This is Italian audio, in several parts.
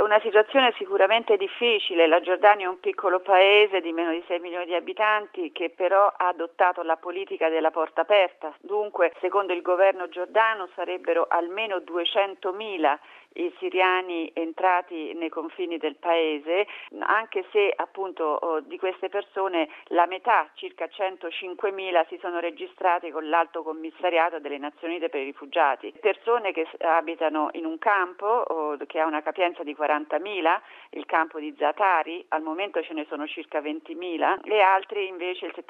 una situazione sicuramente difficile. La Giordania è un piccolo paese di meno di 6 milioni di abitanti che però ha adottato la politica della porta aperta. Dunque, secondo il governo giordano sarebbero almeno 200.000 i siriani entrati nei confini del paese, anche se appunto di queste persone la metà, circa 105.000, si sono registrati con l'Alto Commissariato delle Nazioni Unite per i rifugiati. Persone che abitano in un campo che ha una capienza di 40.000, il campo di Zaatari, al momento ce ne sono circa 20.000, e altri invece il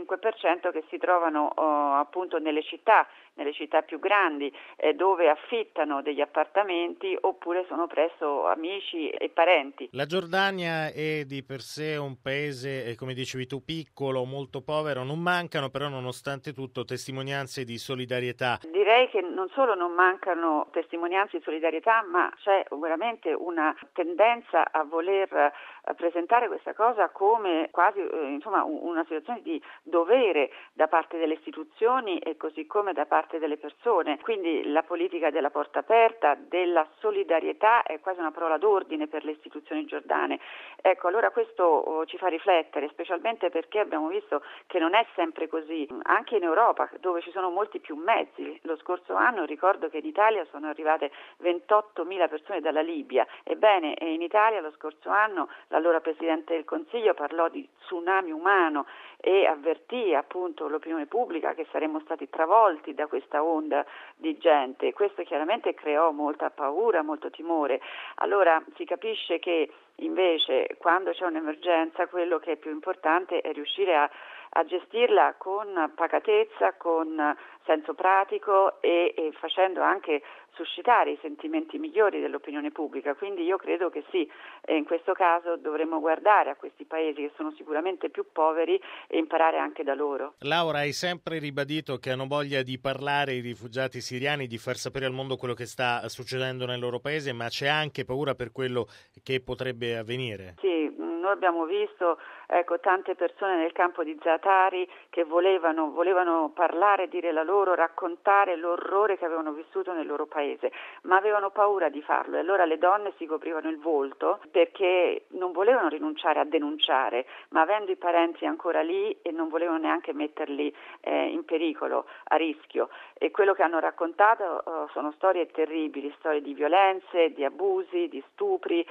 75% che si trovano appunto nelle città più grandi, dove affittano degli appartamenti oppure sono presso amici e parenti. La Giordania è di per sé un paese, come dicevi tu, piccolo, molto povero. Non mancano però, nonostante tutto, testimonianze di solidarietà. Direi che non solo non mancano testimonianze di solidarietà, ma c'è veramente una tendenza a voler presentare questa cosa come quasi una situazione di dovere da parte delle istituzioni e così come da parte delle persone. Quindi la politica della porta aperta, della solidarietà è quasi una parola d'ordine per le istituzioni giordane. Ecco, allora questo ci fa riflettere, specialmente perché abbiamo visto che non è sempre così, anche in Europa dove ci sono molti più mezzi. Lo scorso anno ricordo che in Italia sono arrivate 28.000 persone dalla Libia. Ebbene, in Italia lo scorso anno l'allora Presidente del Consiglio parlò di tsunami umano e avvertì appunto l'opinione pubblica che saremmo stati travolti da questa onda di gente. Questo chiaramente creò molta paura, molto timore. Allora si capisce che invece quando c'è un'emergenza quello che è più importante è riuscire a gestirla con pacatezza, con senso pratico e facendo anche suscitare i sentimenti migliori dell'opinione pubblica. Quindi io credo che sì, in questo caso dovremmo guardare a questi paesi che sono sicuramente più poveri e imparare anche da loro. Laura, hai sempre ribadito che hanno voglia di parlare i rifugiati siriani, di far sapere al mondo quello che sta succedendo nel loro paese, ma c'è anche paura per quello che potrebbe avvenire. Sì, noi abbiamo visto tante persone nel campo di Zaatari che volevano parlare, dire la loro, raccontare l'orrore che avevano vissuto nel loro paese, ma avevano paura di farlo e allora le donne si coprivano il volto perché non volevano rinunciare a denunciare, ma avendo i parenti ancora lì e non volevano neanche metterli in pericolo, a rischio. E quello che hanno raccontato sono storie terribili, storie di violenze, di abusi, di stupri,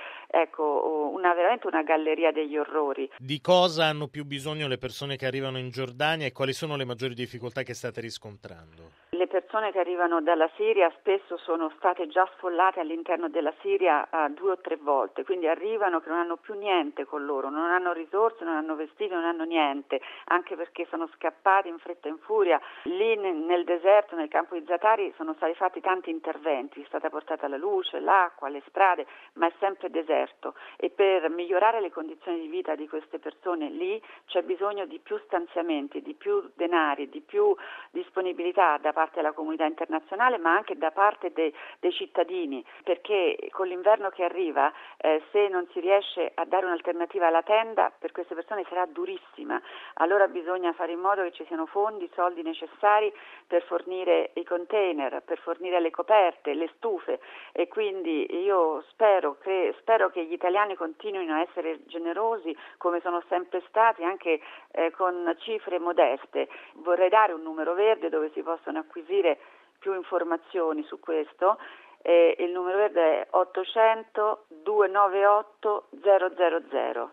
veramente una galleria degli orrori. Di cosa hanno più bisogno le persone che arrivano in Giordania e quali sono le maggiori difficoltà che state riscontrando? Le persone che arrivano dalla Siria spesso sono state già sfollate all'interno della Siria 2 o 3 volte, quindi arrivano che non hanno più niente con loro, non hanno risorse, non hanno vestiti, non hanno niente, anche perché sono scappati in fretta e in furia. Lì nel deserto, nel campo di Zaatari, sono stati fatti tanti interventi, è stata portata la luce, l'acqua, le strade, ma è sempre deserto e per migliorare le condizioni di vita di queste persone lì c'è bisogno di più stanziamenti, di più denari, di più disponibilità da parte della comunità internazionale ma anche da parte dei cittadini, perché con l'inverno che arriva se non si riesce a dare un'alternativa alla tenda per queste persone sarà durissima, allora bisogna fare in modo che ci siano fondi, soldi necessari per fornire i container, per fornire le coperte, le stufe e quindi io spero che gli italiani continuino a essere generosi come sono sempre stati anche con cifre modeste. Vorrei dare un numero verde dove si possono acquisire più informazioni su questo. Il numero verde è 800 298 000.